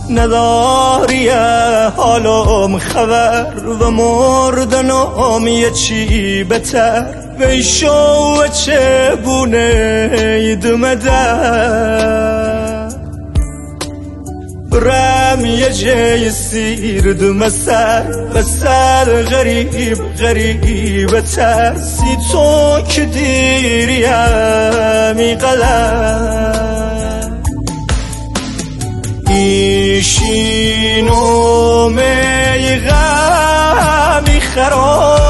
نداری حالم خبر و مردنم یه چی بتر ویشو چه بونه دمدر برم یه جای سیر دمسر بسر غریب غریب ترسی تو که دیریم قلم ایشینو می غمی خراب